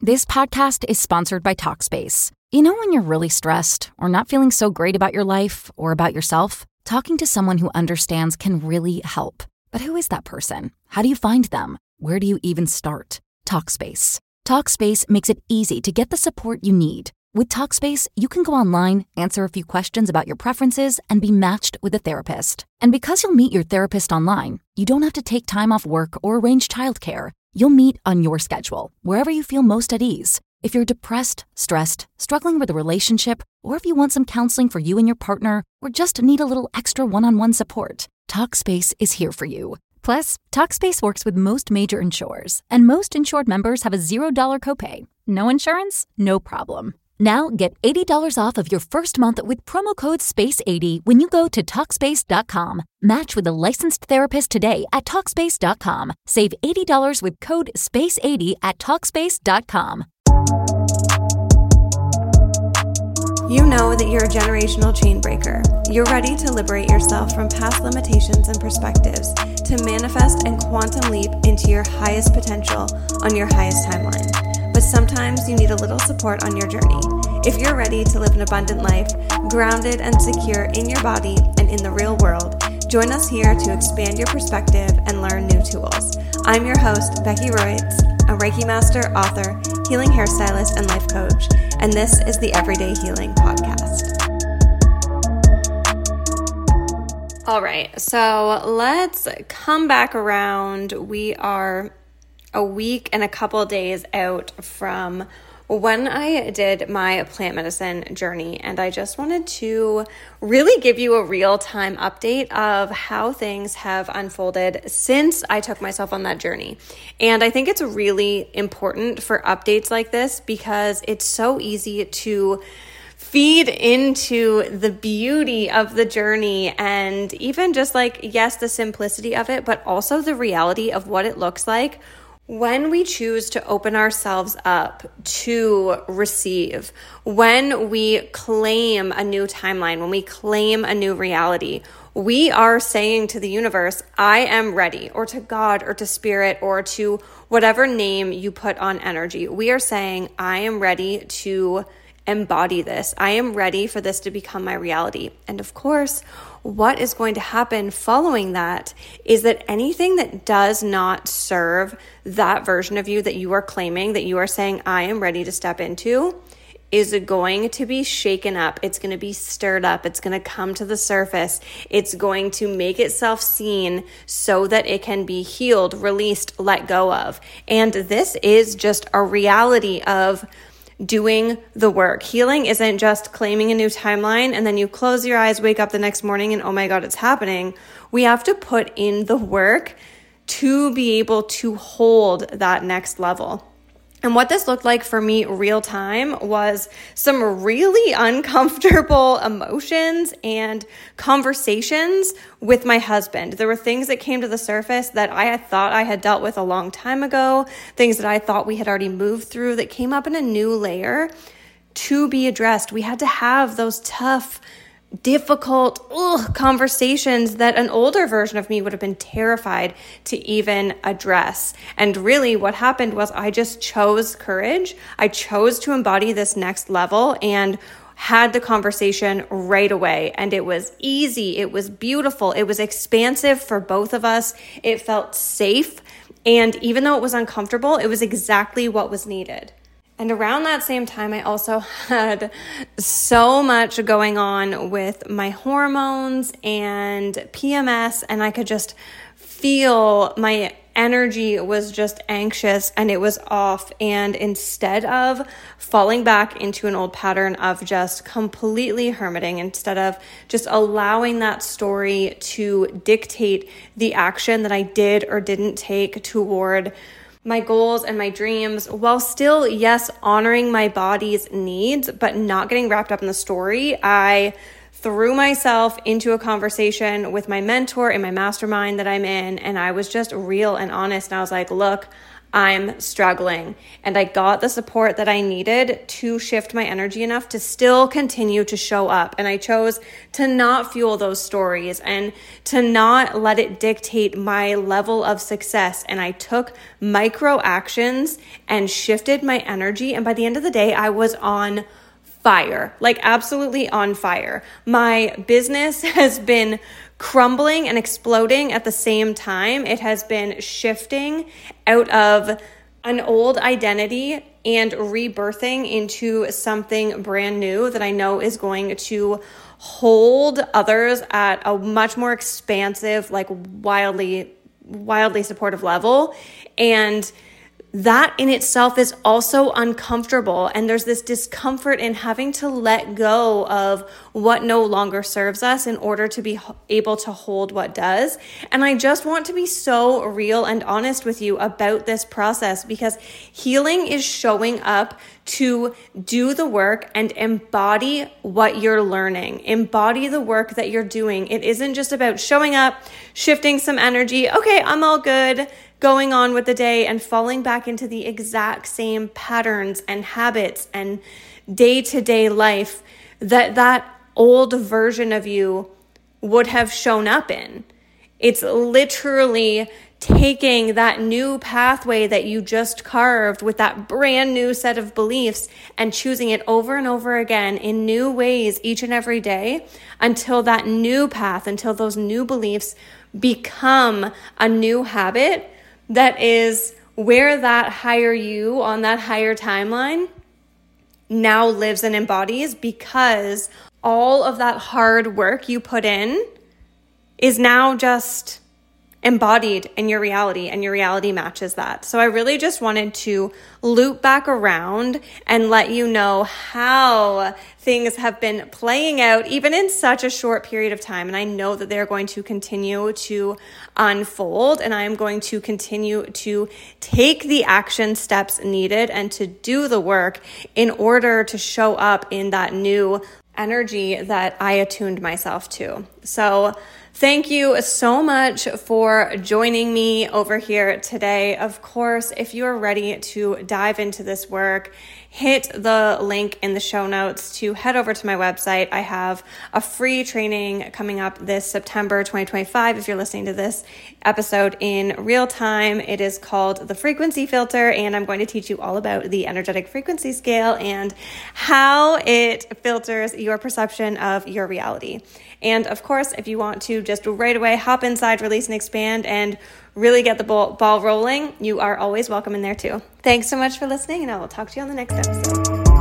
This podcast is sponsored by Talkspace. You know when you're really stressed or not feeling so great about your life or about yourself? Talking to someone who understands can really help. But who is that person? How do you find them? Where do you even start? Talkspace. Talkspace makes it easy to get the support you need. With Talkspace, you can go online, answer a few questions about your preferences, and be matched with a therapist. And because you'll meet your therapist online, you don't have to take time off work or arrange childcare. You'll meet on your schedule, wherever you feel most at ease. If you're depressed, stressed, struggling with a relationship, or if you want some counseling for you and your partner, or just need a little extra one-on-one support, Talkspace is here for you. Plus, Talkspace works with most major insurers, and most insured members have a $0 copay. No insurance? No problem. Now get $80 off of your first month with promo code SPACE80 when you go to Talkspace.com. Match with a licensed therapist today at Talkspace.com. Save $80 with code SPACE80 at Talkspace.com. You know that you're a generational chain breaker. You're ready to liberate yourself from past limitations and perspectives to manifest and quantum leap into your highest potential on your highest timeline. But sometimes you need a little support on your journey. If you're ready to live an abundant life, grounded and secure in your body and in the real world, join us here to expand your perspective and learn new tools. I'm your host, Becky Royds, a Reiki master, author, healing hairstylist, and life coach, and this is the Everyday Healing Podcast. All right, so let's come back around. We are a week and a couple days out from when I did my plant medicine journey, and I just wanted to really give you a real-time update of how things have unfolded since I took myself on that journey. And I think it's really important for updates like this because it's so easy to feed into the beauty of the journey and even just like, yes, the simplicity of it, but also the reality of what it looks like when we choose to open ourselves up to receive, when we claim a new timeline, when we claim a new reality, we are saying to the universe, I am ready, or to God, or to spirit, or to whatever name you put on energy. We are saying, I am ready to embody this. I am ready for this to become my reality. And of course, what is going to happen following that is that anything that does not serve that version of you that you are claiming, that you are saying, I am ready to step into, is going to be shaken up. It's going to be stirred up. It's going to come to the surface. It's going to make itself seen so that it can be healed, released, let go of. And this is just a reality of doing the work. Healing isn't just claiming a new timeline and then you close your eyes, wake up the next morning and oh my God, it's happening. We have to put in the work to be able to hold that next level. And what this looked like for me real time was some really uncomfortable emotions and conversations with my husband. There were things that came to the surface that I had thought I had dealt with a long time ago, things that I thought we had already moved through that came up in a new layer to be addressed. We had to have those tough, difficult conversations that an older version of me would have been terrified to even address. And really what happened was I just chose courage. I chose to embody this next level and had the conversation right away. And it was easy. It was beautiful. It was expansive for both of us. It felt safe. And even though it was uncomfortable, it was exactly what was needed. And around that same time, I also had so much going on with my hormones and PMS, and I could just feel my energy was just anxious and it was off. And instead of falling back into an old pattern of just completely hermiting, instead of just allowing that story to dictate the action that I did or didn't take toward my goals and my dreams, while still, yes, honoring my body's needs, but not getting wrapped up in the story, I threw myself into a conversation with my mentor in my mastermind that I'm in, and I was just real and honest. And I was like, look, I'm struggling. And I got the support that I needed to shift my energy enough to still continue to show up. And I chose to not fuel those stories and to not let it dictate my level of success. And I took micro actions and shifted my energy. And by the end of the day, I was on fire, like absolutely on fire. My business has been crumbling and exploding at the same time. It has been shifting out of an old identity and rebirthing into something brand new that I know is going to hold others at a much more expansive, like wildly supportive level. And that in itself is also uncomfortable. And there's this discomfort in having to let go of what no longer serves us in order to be able to hold what does. And I just want to be so real and honest with you about this process, because healing is showing up to do the work and embody what you're learning, embody the work that you're doing. It isn't just about showing up, shifting some energy. Okay, I'm all good, going on with the day and falling back into the exact same patterns and habits and day-to-day life that old version of you would have shown up in. It's literally taking that new pathway that you just carved with that brand new set of beliefs and choosing it over and over again in new ways each and every day until that new path, until those new beliefs become a new habit that is where that higher you on that higher timeline now lives and embodies, because all of that hard work you put in is now just embodied in your reality, and your reality matches that. So I really just wanted to loop back around and let you know how things have been playing out even in such a short period of time. And I know that they're going to continue to unfold, and I am going to continue to take the action steps needed and to do the work in order to show up in that new energy that I attuned myself to. So thank you so much for joining me over here today. Of course, if you're ready to dive into this work, hit the link in the show notes to head over to my website. I have a free training coming up this September 2025. If you're listening to this episode in real time, it is called The Frequency Filter, and I'm going to teach you all about the energetic frequency scale and how it filters your perception of your reality. And of course, if you want to just right away hop inside, release and expand, and really get the ball rolling, you are always welcome in there too. Thanks so much for listening, and I will talk to you on the next episode.